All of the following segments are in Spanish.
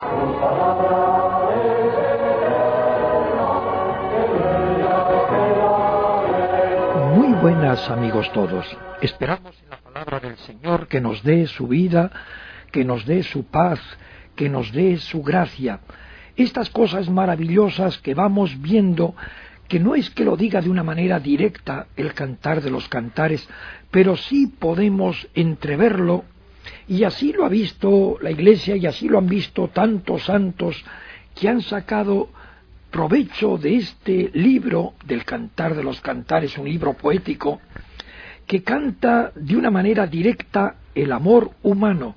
Muy buenas, amigos todos. Esperamos en la palabra del Señor que nos dé su vida, que nos dé su paz, que nos dé su gracia. Estas cosas maravillosas que vamos viendo, que no es que lo diga de una manera directa el Cantar de los Cantares, pero sí podemos entreverlo, y así lo ha visto la Iglesia y así lo han visto tantos santos que han sacado provecho de este libro del Cantar de los Cantares, un libro poético que canta de una manera directa el amor humano,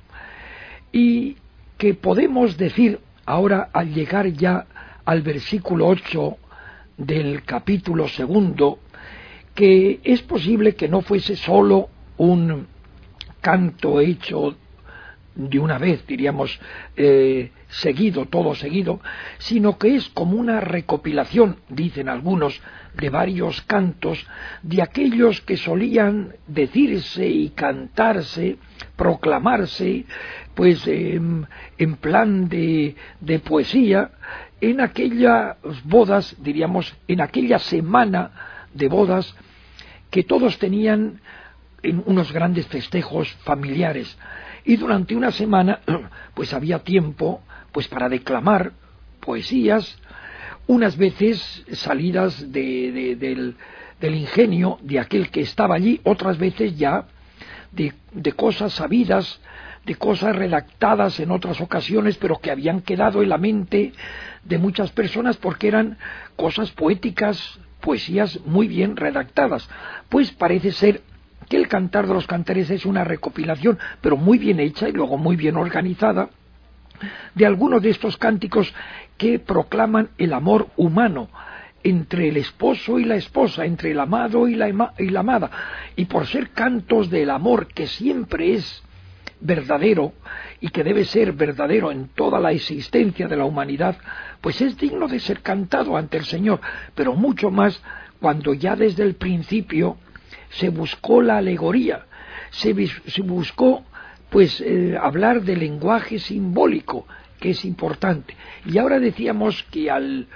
y que podemos decir ahora, al llegar ya al versículo 8 del capítulo 2, que es posible que no fuese solo un canto hecho de una vez, diríamos, seguido, todo seguido, sino que es como una recopilación, dicen algunos, de varios cantos, de aquellos que solían decirse y cantarse, proclamarse, pues en plan de poesía, en aquellas bodas, diríamos, en aquella semana de bodas, que todos tenían en unos grandes festejos familiares. Y durante una semana pues había tiempo pues para declamar poesías, unas veces salidas del ingenio de aquel que estaba allí, otras veces ya de cosas sabidas, de cosas redactadas en otras ocasiones, pero que habían quedado en la mente de muchas personas porque eran cosas poéticas, poesías muy bien redactadas. Pues parece ser que el Cantar de los Cantares es una recopilación, pero muy bien hecha y luego muy bien organizada, de algunos de estos cánticos que proclaman el amor humano entre el esposo y la esposa, entre el amado y la amada. Y por ser cantos del amor que siempre es verdadero y que debe ser verdadero en toda la existencia de la humanidad, pues es digno de ser cantado ante el Señor, pero mucho más cuando ya desde el principio se buscó la alegoría, se buscó pues hablar de lenguaje simbólico, que es importante. Y ahora decíamos que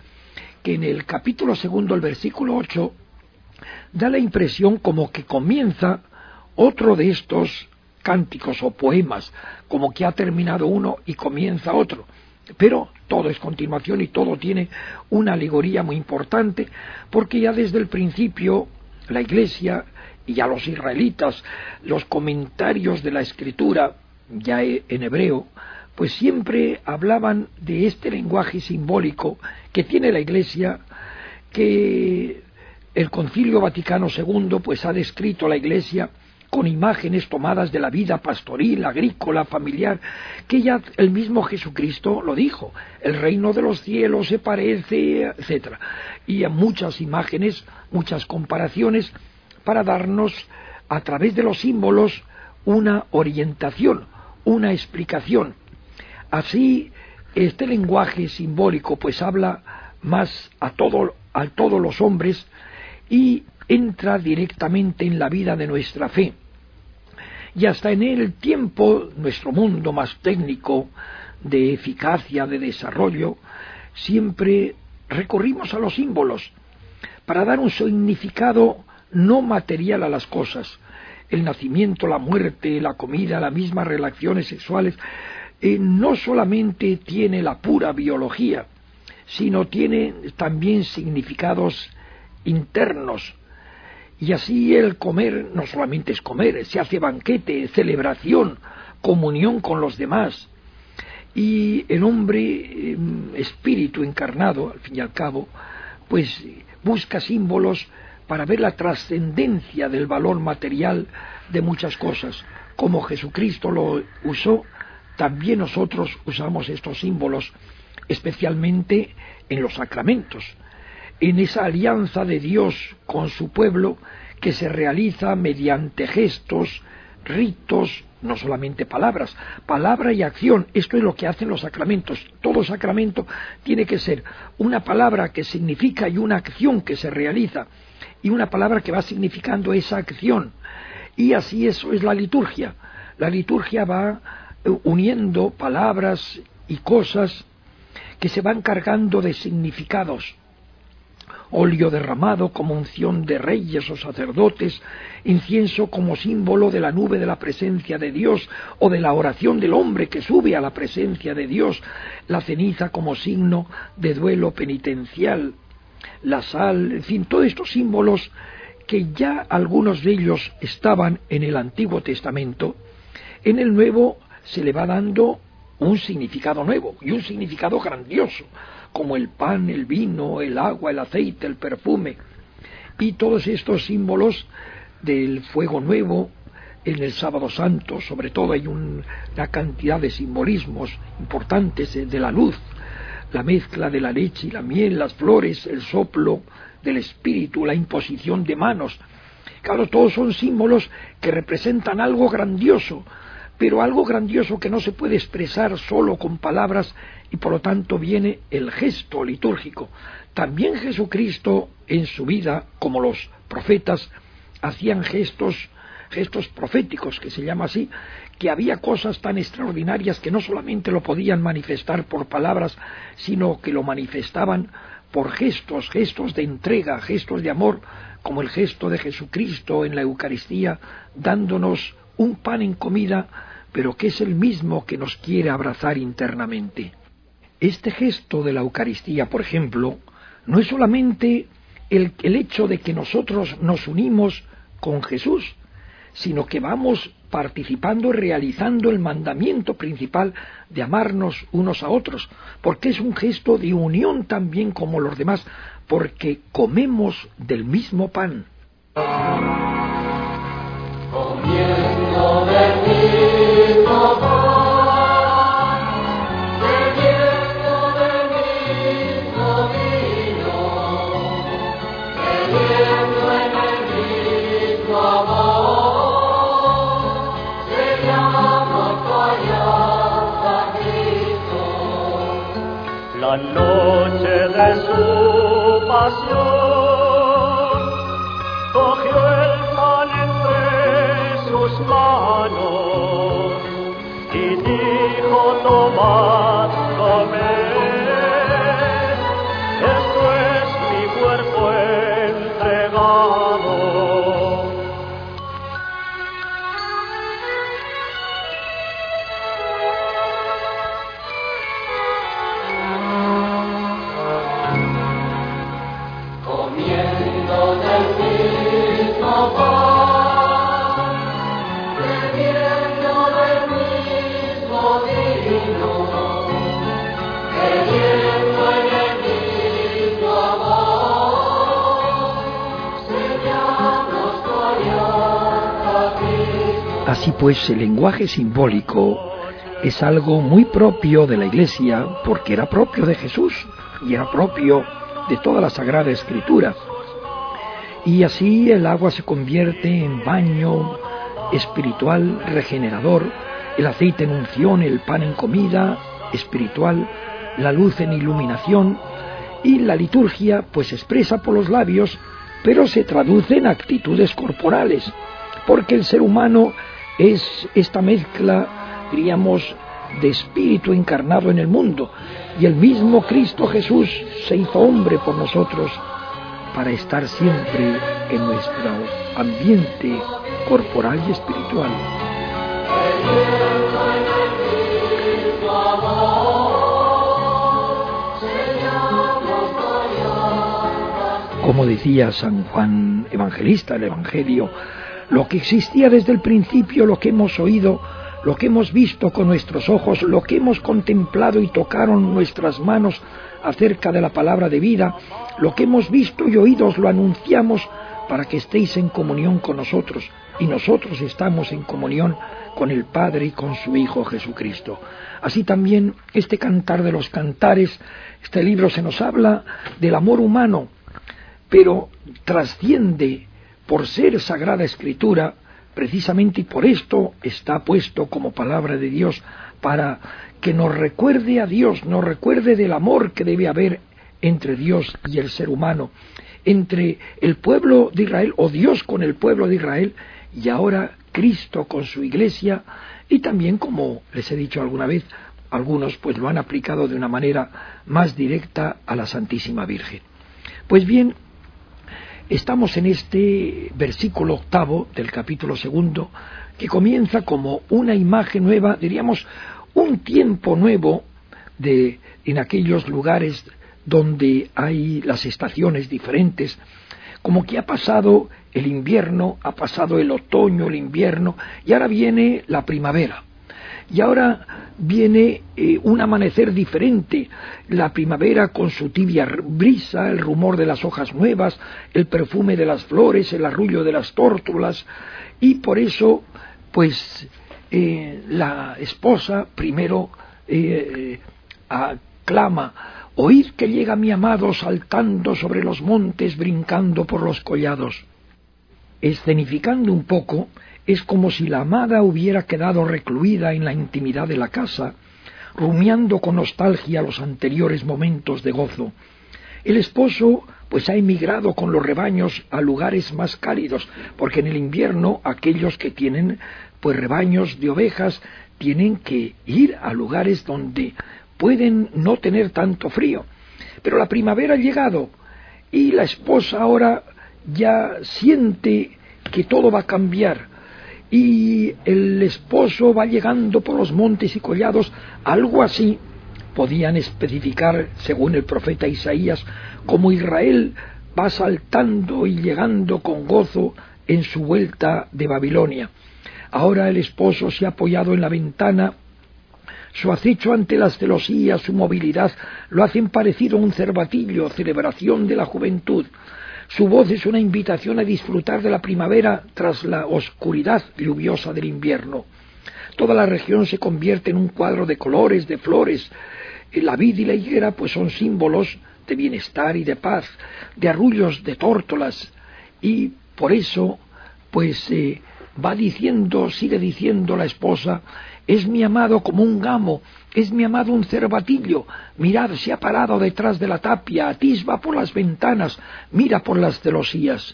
en el capítulo 2, el versículo 8, da la impresión como que comienza otro de estos cánticos o poemas, como que ha terminado uno y comienza otro, pero todo es continuación y todo tiene una alegoría muy importante, porque ya desde el principio la Iglesia y a los israelitas, los comentarios de la Escritura, ya en hebreo, pues siempre hablaban de este lenguaje simbólico que tiene la Iglesia, que el Concilio Vaticano II pues ha descrito a la Iglesia con imágenes tomadas de la vida pastoril, agrícola, familiar, que ya el mismo Jesucristo lo dijo: el reino de los cielos se parece, etcétera, y a muchas imágenes, muchas comparaciones, para darnos a través de los símbolos una orientación, una explicación. Así, este lenguaje simbólico pues habla más a todos los hombres y entra directamente en la vida de nuestra fe. Y hasta en el tiempo, nuestro mundo más técnico, de eficacia, de desarrollo, siempre recurrimos a los símbolos para dar un significado no material a las cosas. El nacimiento, la muerte, la comida, las mismas relaciones sexuales, no solamente tiene la pura biología, sino tiene también significados internos. Y así el comer no solamente es comer, se hace banquete, celebración, comunión con los demás. Y el hombre, espíritu encarnado, al fin y al cabo, pues busca símbolos para ver la trascendencia del valor material de muchas cosas. Como Jesucristo lo usó, también nosotros usamos estos símbolos, especialmente en los sacramentos, en esa alianza de Dios con su pueblo que se realiza mediante gestos, ritos, no solamente palabras, palabra y acción. Esto es lo que hacen los sacramentos. Todo sacramento tiene que ser una palabra que significa y una acción que se realiza, y una palabra que va significando esa acción. Y así eso es la liturgia. La liturgia va uniendo palabras y cosas que se van cargando de significados. Óleo derramado como unción de reyes o sacerdotes, incienso como símbolo de la nube de la presencia de Dios o de la oración del hombre que sube a la presencia de Dios, la ceniza como signo de duelo penitencial, la sal, en fin, todos estos símbolos que ya algunos de ellos estaban en el Antiguo Testamento, en el Nuevo se le va dando un significado nuevo y un significado grandioso, como el pan, el vino, el agua, el aceite, el perfume, y todos estos símbolos del fuego nuevo. En el Sábado Santo, sobre todo, hay una cantidad de simbolismos importantes de la luz, la mezcla de la leche y la miel, las flores, el soplo del Espíritu, la imposición de manos. Claro, todos son símbolos que representan algo grandioso, pero algo grandioso que no se puede expresar solo con palabras, y por lo tanto viene el gesto litúrgico. También Jesucristo en su vida, como los profetas, hacían gestos proféticos, que se llama así, que había cosas tan extraordinarias que no solamente lo podían manifestar por palabras, sino que lo manifestaban por gestos de entrega, gestos de amor, como el gesto de Jesucristo en la Eucaristía, dándonos un pan en comida, pero que es el mismo que nos quiere abrazar internamente. Este gesto de la Eucaristía, por ejemplo, no es solamente el hecho de que nosotros nos unimos con Jesús, sino que vamos participando, realizando el mandamiento principal de amarnos unos a otros, porque es un gesto de unión también como los demás, porque comemos del mismo pan. Comiendo del mismo pan, bebiendo del mismo vino, creyendo en el mismo amor, sellamos tu alianza, Cristo. La noche de su pasión cogió el pan entre sus manos y dijo: tomad, comed, esto es mi cuerpo entregado. Comiendo del mismo pan, bebiendo del mismo vino, creyendo en el mismo amor, sellamos tu alianza, Cristo. Así pues, el lenguaje simbólico es algo muy propio de la Iglesia, porque era propio de Jesús y era propio de toda la Sagrada Escritura. Y así el agua se convierte en baño espiritual regenerador, el aceite en unción, el pan en comida espiritual, la luz en iluminación, y la liturgia pues se expresa por los labios, pero se traduce en actitudes corporales, porque el ser humano es esta mezcla, diríamos, de espíritu encarnado en el mundo, y el mismo Cristo Jesús se hizo hombre por nosotros para estar siempre en nuestro ambiente corporal y espiritual. Como decía San Juan Evangelista, el Evangelio, lo que existía desde el principio, lo que hemos oído, lo que hemos visto con nuestros ojos, lo que hemos contemplado y tocaron nuestras manos acerca de la palabra de vida, lo que hemos visto y oído os lo anunciamos para que estéis en comunión con nosotros, y nosotros estamos en comunión con el Padre y con su Hijo Jesucristo. Así también este Cantar de los Cantares, este libro se nos habla del amor humano, pero trasciende por ser Sagrada Escritura, precisamente, y por esto está puesto como palabra de Dios, para que nos recuerde a Dios, nos recuerde del amor que debe haber entre Dios y el ser humano, entre el pueblo de Israel, o Dios con el pueblo de Israel, y ahora Cristo con su Iglesia, y también, como les he dicho alguna vez, algunos pues lo han aplicado de una manera más directa a la Santísima Virgen. Pues bien, estamos en este versículo 8 del capítulo 2, que comienza como una imagen nueva, diríamos, un tiempo nuevo en aquellos lugares donde hay las estaciones diferentes, como que ha pasado el invierno, ha pasado el otoño, el invierno, y ahora viene la primavera. Y ahora viene un amanecer diferente, la primavera con su tibia brisa, el rumor de las hojas nuevas, el perfume de las flores, el arrullo de las tórtolas, y por eso, pues, la esposa primero aclama: «Oíd que llega mi amado saltando sobre los montes, brincando por los collados». Escenificando un poco, es como si la amada hubiera quedado recluida en la intimidad de la casa, rumiando con nostalgia los anteriores momentos de gozo. El esposo pues ha emigrado con los rebaños a lugares más cálidos, porque en el invierno aquellos que tienen pues rebaños de ovejas tienen que ir a lugares donde pueden no tener tanto frío. Pero la primavera ha llegado y la esposa ahora ya siente que todo va a cambiar, y el esposo va llegando por los montes y collados, algo así podían especificar, según el profeta Isaías, como Israel va saltando y llegando con gozo en su vuelta de Babilonia. Ahora el esposo se ha apoyado en la ventana, su acecho ante las celosías, su movilidad, lo hacen parecido a un cervatillo, celebración de la juventud. Su voz es una invitación a disfrutar de la primavera tras la oscuridad lluviosa del invierno. Toda la región se convierte en un cuadro de colores, de flores. La vid y la higuera pues son símbolos de bienestar y de paz, de arrullos de tórtolas, y por eso pues va diciendo, sigue diciendo la esposa: «Es mi amado como un gamo, es mi amado un cervatillo. Mirad, se ha parado detrás de la tapia, atisba por las ventanas, mira por las celosías».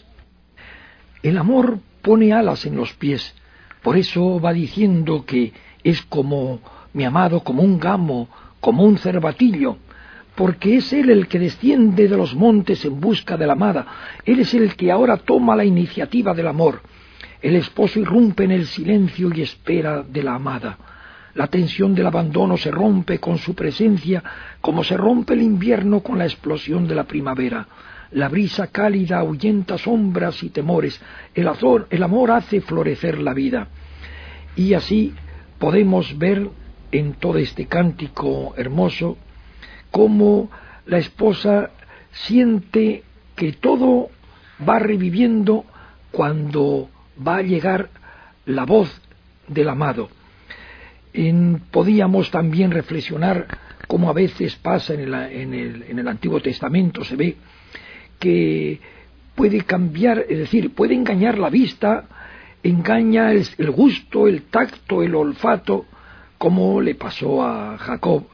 El amor pone alas en los pies, por eso va diciendo que es como mi amado, como un gamo, como un cervatillo, porque es él el que desciende de los montes en busca de la amada, él es el que ahora toma la iniciativa del amor. El esposo irrumpe en el silencio y espera de la amada. La tensión del abandono se rompe con su presencia, como se rompe el invierno con la explosión de la primavera. La brisa cálida ahuyenta sombras y temores. El amor hace florecer la vida. Y así podemos ver en todo este cántico hermoso cómo la esposa siente que todo va reviviendo cuando va a llegar la voz del amado. Podíamos también reflexionar cómo a veces pasa en el Antiguo Testamento, se ve que puede cambiar, es decir, puede engañar la vista, engaña el gusto, el tacto, el olfato, como le pasó a Jacob,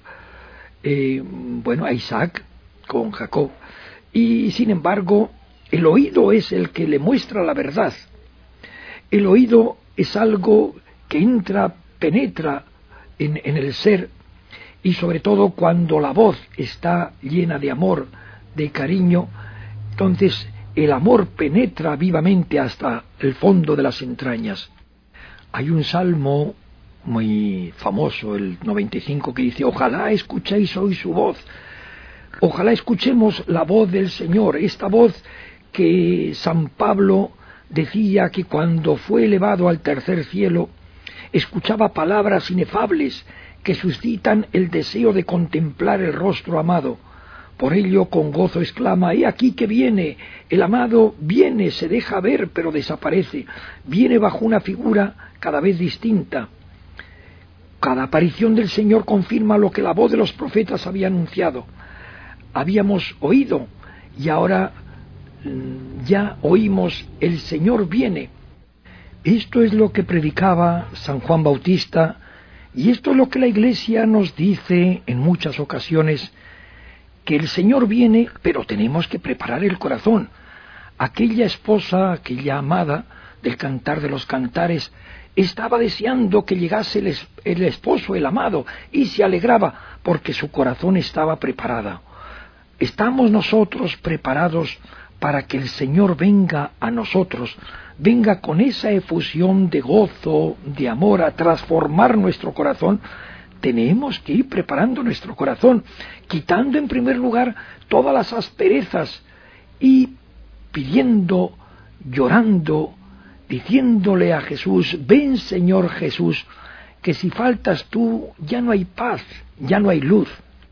a Isaac con Jacob, y sin embargo el oído es el que le muestra la verdad. El oído es algo que entra, penetra en el ser, y sobre todo cuando la voz está llena de amor, de cariño, entonces el amor penetra vivamente hasta el fondo de las entrañas. Hay un salmo muy famoso, el 95, que dice: «Ojalá escuchéis hoy su voz». Ojalá escuchemos la voz del Señor, esta voz que San Pablo decía que cuando fue elevado al tercer cielo escuchaba palabras inefables que suscitan el deseo de contemplar el rostro amado. Por ello con gozo exclama: «He aquí que viene, el amado viene, se deja ver pero desaparece, viene bajo una figura cada vez distinta». Cada aparición del Señor confirma lo que la voz de los profetas había anunciado. Habíamos oído y ahora ya oímos: el Señor viene. Esto es lo que predicaba San Juan Bautista, y esto es lo que la Iglesia nos dice en muchas ocasiones, que el Señor viene, pero tenemos que preparar el corazón. Aquella esposa, aquella amada del Cantar de los Cantares, estaba deseando que llegase el esposo, el amado, y se alegraba porque su corazón estaba preparado. ¿Estamos nosotros preparados para que el Señor venga a nosotros, venga con esa efusión de gozo, de amor, a transformar nuestro corazón? Tenemos que ir preparando nuestro corazón, quitando en primer lugar todas las asperezas y pidiendo, llorando, diciéndole a Jesús: ven, Señor Jesús, que si faltas tú ya no hay paz, ya no hay luz.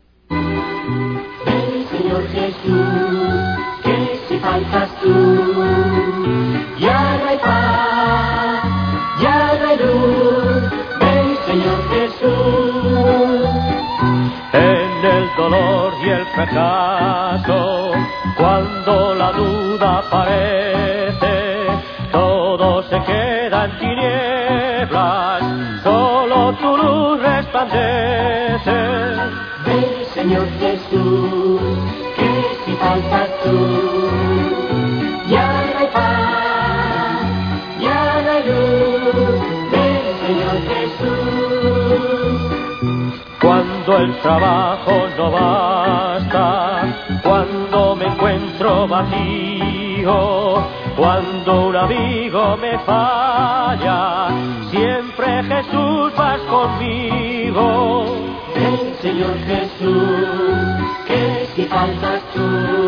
Ven, Señor Jesús, que si faltas tú, ya no hay paz, ya no hay luz. Ven, Señor Jesús. En el dolor y el fracaso, cuando la duda aparece, todo se queda en tinieblas, solo tu luz resplandece. Ven, Señor Jesús, que si faltas tú, ya no hay paz, ya no hay luz. Ven, Señor Jesús. Cuando el trabajo no basta, cuando me encuentro vacío, cuando un amigo me falla, siempre Jesús vas conmigo. Ven, Señor Jesús, que si faltas tú,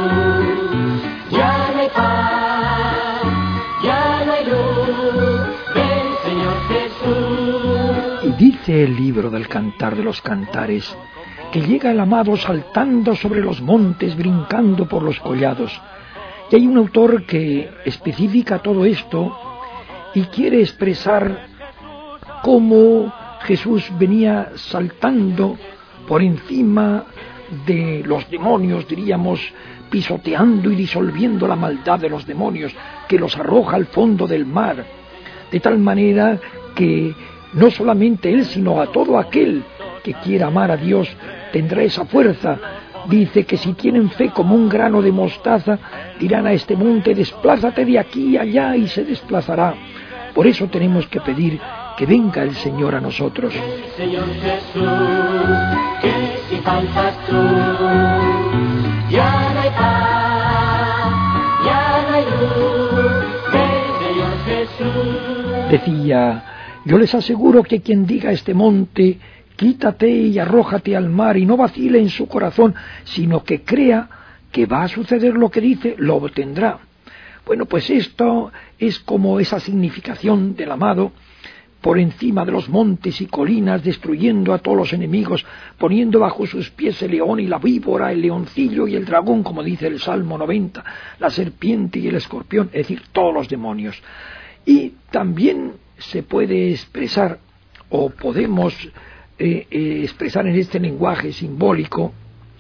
ya no hay paz, ya no hay luz. Ven, Señor Jesús. Y dice el libro del Cantar de los Cantares que llega el amado saltando sobre los montes, brincando por los collados. Y hay un autor que especifica todo esto y quiere expresar cómo Jesús venía saltando por encima de los demonios, diríamos, pisoteando y disolviendo la maldad de los demonios, que los arroja al fondo del mar, de tal manera que no solamente él, sino a todo aquel que quiera amar a Dios tendrá esa fuerza. Dice que si tienen fe como un grano de mostaza, dirán a este monte: desplázate de aquí a allá, y se desplazará. Por eso tenemos que pedir que venga el Señor a nosotros. Señor Jesús, que si faltas tú, ya no hay paz, ya no hay luz. Ven, Señor Jesús. Decía: yo les aseguro que quien diga a este monte: quítate y arrójate al mar, y no vacile en su corazón, sino que crea que va a suceder lo que dice, lo obtendrá. Bueno, pues esto es como esa significación del amado, por encima de los montes y colinas, destruyendo a todos los enemigos, poniendo bajo sus pies el león y la víbora, el leoncillo y el dragón, como dice el Salmo 90, la serpiente y el escorpión, es decir, todos los demonios. Y también se puede expresar, o podemos expresar en este lenguaje simbólico,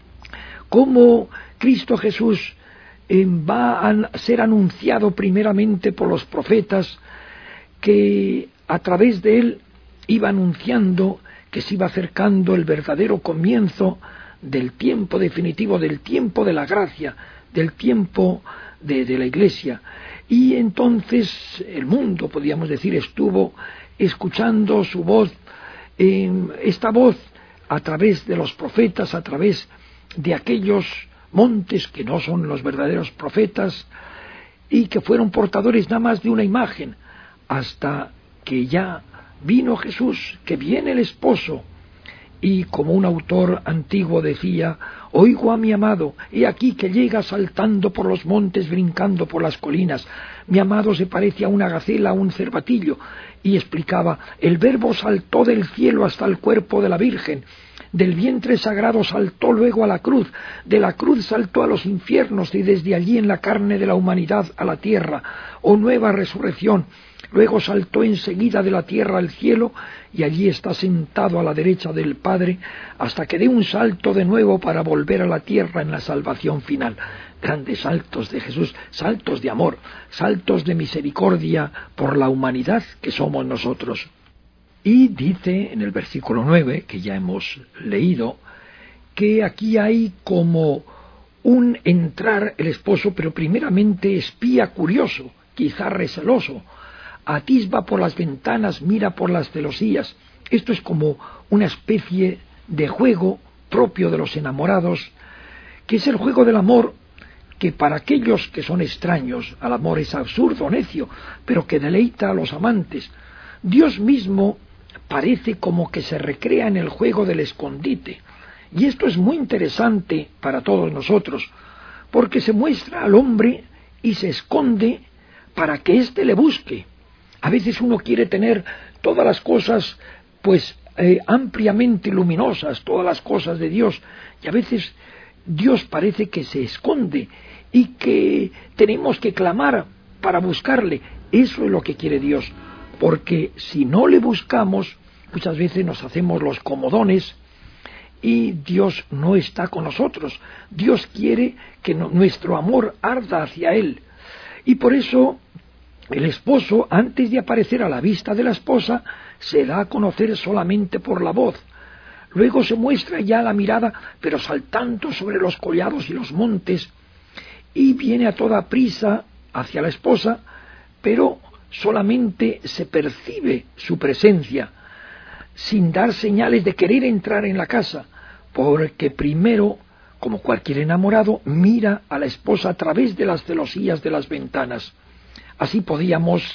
cómo Cristo Jesús va a ser anunciado primeramente por los profetas, que a través de él iba anunciando que se iba acercando el verdadero comienzo del tiempo definitivo, del tiempo de la gracia, del tiempo de la Iglesia. Y entonces el mundo, podríamos decir, estuvo escuchando su voz, esta voz a través de los profetas, a través de aquellos montes que no son los verdaderos profetas y que fueron portadores nada más de una imagen, hasta que ya vino Jesús, que viene el esposo. Y como un autor antiguo decía: oigo a mi amado, he aquí que llega saltando por los montes, brincando por las colinas. Mi amado se parece a una gacela, a un cervatillo. Y explicaba: el Verbo saltó del cielo hasta el cuerpo de la Virgen, del vientre sagrado saltó luego a la cruz, de la cruz saltó a los infiernos, y desde allí en la carne de la humanidad a la tierra. Oh nueva resurrección. Luego saltó enseguida de la tierra al cielo, y allí está sentado a la derecha del Padre, hasta que dé un salto de nuevo para volver a la tierra en la salvación final. Grandes saltos de Jesús, saltos de amor, saltos de misericordia por la humanidad que somos nosotros. Y dice en el versículo 9, que ya hemos leído, que aquí hay como un entrar el esposo, pero primeramente espía curioso, quizá receloso, atisba por las ventanas, mira por las celosías. Esto es como una especie de juego propio de los enamorados, que es el juego del amor, que para aquellos que son extraños al amor es absurdo, necio, pero que deleita a los amantes. Dios mismo parece como que se recrea en el juego del escondite, y esto es muy interesante para todos nosotros, porque se muestra al hombre y se esconde para que éste le busque. A veces uno quiere tener todas las cosas ampliamente luminosas, todas las cosas de Dios, y a veces Dios parece que se esconde y que tenemos que clamar para buscarle. Eso es lo que quiere Dios, porque si no le buscamos, muchas veces nos hacemos los comodones y Dios no está con nosotros. Dios quiere que nuestro amor arda hacia Él, y por eso el esposo, antes de aparecer a la vista de la esposa, se da a conocer solamente por la voz. Luego se muestra ya la mirada, pero saltando sobre los collados y los montes, y viene a toda prisa hacia la esposa, pero solamente se percibe su presencia, sin dar señales de querer entrar en la casa, porque primero, como cualquier enamorado, mira a la esposa a través de las celosías de las ventanas. Así podíamos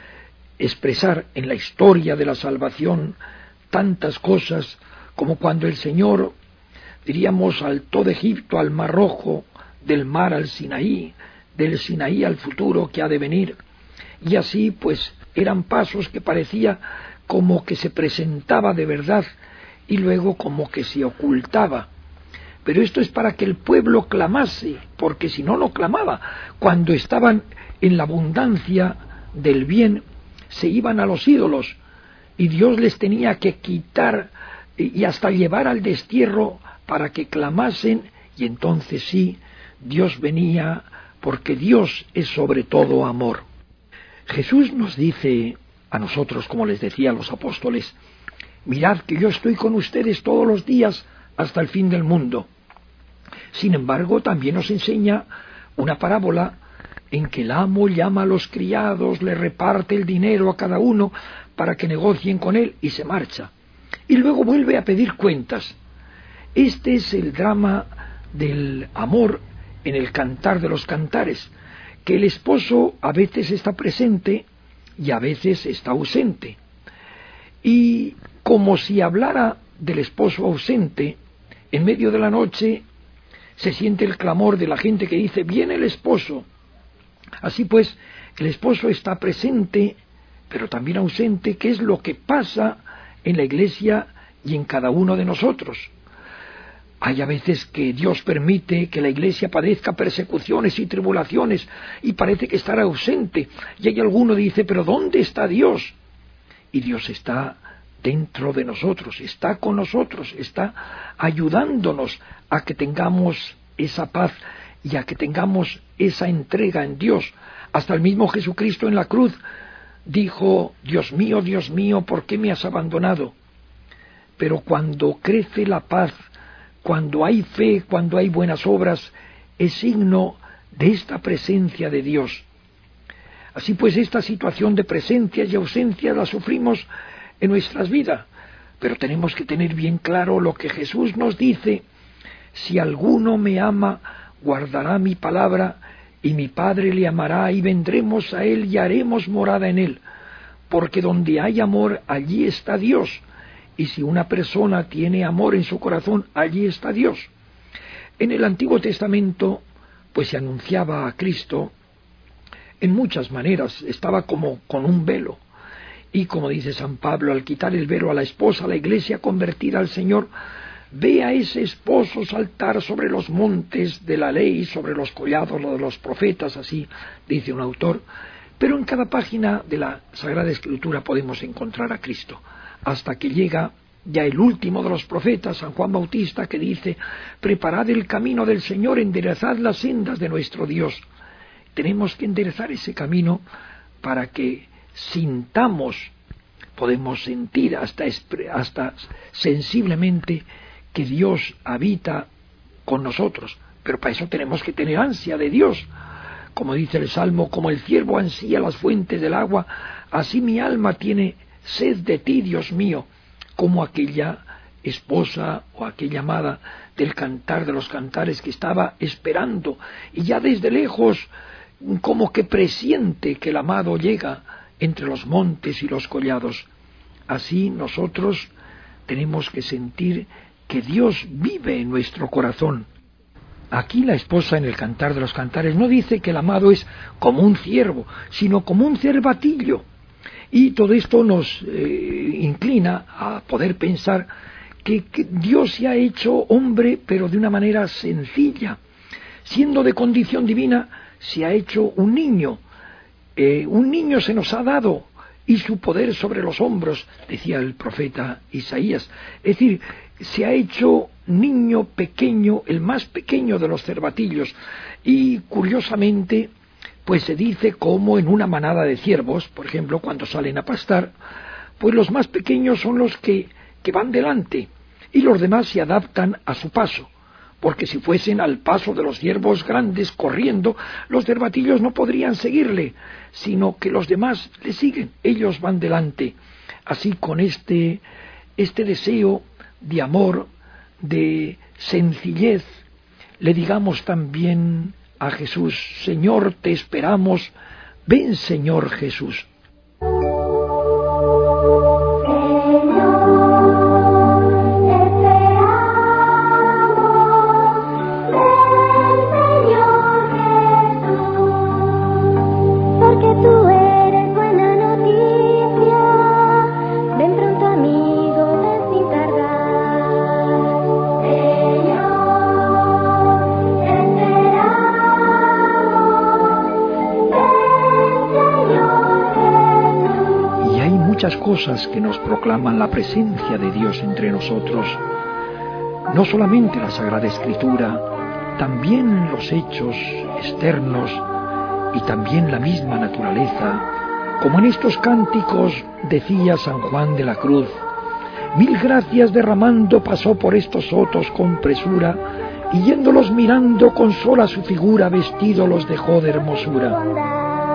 expresar en la historia de la salvación tantas cosas, como cuando el Señor, diríamos, saltó de Egipto al Mar Rojo, del mar al Sinaí, del Sinaí al futuro que ha de venir, y así eran pasos que parecía como que se presentaba de verdad y luego como que se ocultaba. Pero esto es para que el pueblo clamase, porque si no, no clamaba. Cuando estaban en la abundancia del bien, se iban a los ídolos, y Dios les tenía que quitar y hasta llevar al destierro para que clamasen, y entonces sí, Dios venía, porque Dios es sobre todo amor. Jesús nos dice a nosotros, como les decía a los apóstoles, mirad que yo estoy con ustedes todos los días hasta el fin del mundo. Sin embargo, también nos enseña una parábola en que el amo llama a los criados, le reparte el dinero a cada uno para que negocien con él y se marcha. Y luego vuelve a pedir cuentas. Este es el drama del amor en el Cantar de los Cantares, que el esposo a veces está presente y a veces está ausente. Y como si hablara del esposo ausente, en medio de la noche se siente el clamor de la gente que dice, viene el esposo. Así pues, el esposo está presente, pero también ausente, que es lo que pasa en la Iglesia y en cada uno de nosotros. Hay a veces que Dios permite que la Iglesia padezca persecuciones y tribulaciones y parece que estará ausente. Y hay alguno que dice, pero ¿dónde está Dios? Y Dios está dentro de nosotros, está con nosotros, está ayudándonos a que tengamos esa paz y a que tengamos esa entrega en Dios. Hasta el mismo Jesucristo en la cruz dijo, Dios mío, ¿por qué me has abandonado? Pero cuando crece la paz, cuando hay fe, cuando hay buenas obras, es signo de esta presencia de Dios. Así pues, esta situación de presencias y ausencias la sufrimos en nuestras vidas, pero tenemos que tener bien claro lo que Jesús nos dice, si alguno me ama, guardará mi palabra, y mi Padre le amará, y vendremos a él y haremos morada en él, porque donde hay amor, allí está Dios. Y si una persona tiene amor en su corazón, allí está Dios. En el Antiguo Testamento, se anunciaba a Cristo en muchas maneras, estaba como con un velo. Y como dice San Pablo, al quitar el velo a la esposa, la Iglesia convertida al Señor, ve a ese esposo saltar sobre los montes de la ley, sobre los collados de los profetas, así dice un autor. Pero en cada página de la Sagrada Escritura podemos encontrar a Cristo, hasta que llega ya el último de los profetas, San Juan Bautista, que dice, preparad el camino del Señor, enderezad las sendas de nuestro Dios. Tenemos que enderezar ese camino para que sintamos, podemos sentir hasta sensiblemente que Dios habita con nosotros, pero para eso tenemos que tener ansia de Dios, como dice el Salmo, como el ciervo ansía las fuentes del agua, así mi alma tiene sed de ti, Dios mío, como aquella esposa o aquella amada del Cantar de los Cantares que estaba esperando y ya desde lejos como que presiente que el amado llega entre los montes y los collados. Así nosotros tenemos que sentir que Dios vive en nuestro corazón. Aquí la esposa en el Cantar de los Cantares no dice que el amado es como un ciervo, sino como un cervatillo. Y todo esto nos inclina a poder pensar que Dios se ha hecho hombre, pero de una manera sencilla. Siendo de condición divina, se ha hecho un niño. Un niño se nos ha dado, y su poder sobre los hombros, decía el profeta Isaías. Es decir, se ha hecho niño pequeño, el más pequeño de los cervatillos. Y curiosamente, pues se dice como en una manada de ciervos, por ejemplo, cuando salen a pastar, pues los más pequeños son los que van delante, y los demás se adaptan a su paso, porque si fuesen al paso de los ciervos grandes corriendo, los cervatillos no podrían seguirle, sino que los demás le siguen, ellos van delante. Así con este deseo de amor, de sencillez, le digamos también a Jesús: Señor, te esperamos, ven Señor Jesús. Muchas cosas que nos proclaman la presencia de Dios entre nosotros, no solamente la Sagrada Escritura, también los hechos externos y también la misma naturaleza, como en estos cánticos decía San Juan de la Cruz: mil gracias derramando pasó por estos sotos con presura, y yéndolos mirando con sola su figura vestido los dejó de hermosura.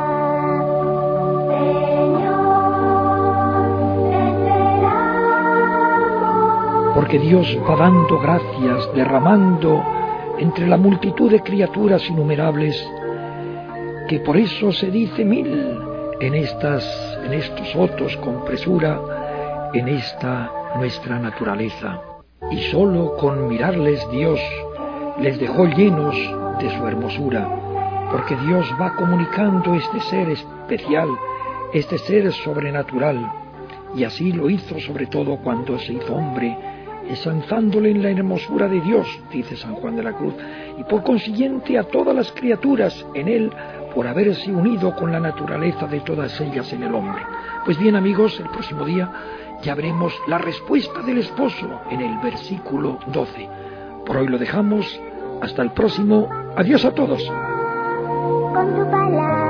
Porque Dios va dando gracias, derramando entre la multitud de criaturas innumerables, que por eso se dice mil en estos sotos con presura, en esta nuestra naturaleza. Y sólo con mirarles Dios les dejó llenos de su hermosura, porque Dios va comunicando este ser especial, este ser sobrenatural, y así lo hizo sobre todo cuando se hizo hombre, ensalzándole en la hermosura de Dios, dice San Juan de la Cruz, y por consiguiente a todas las criaturas en él, por haberse unido con la naturaleza de todas ellas en el hombre. Pues bien, amigos, el próximo día ya veremos la respuesta del esposo en el versículo 12. Por hoy lo dejamos, hasta el próximo. Adiós a todos. Con tu palabra.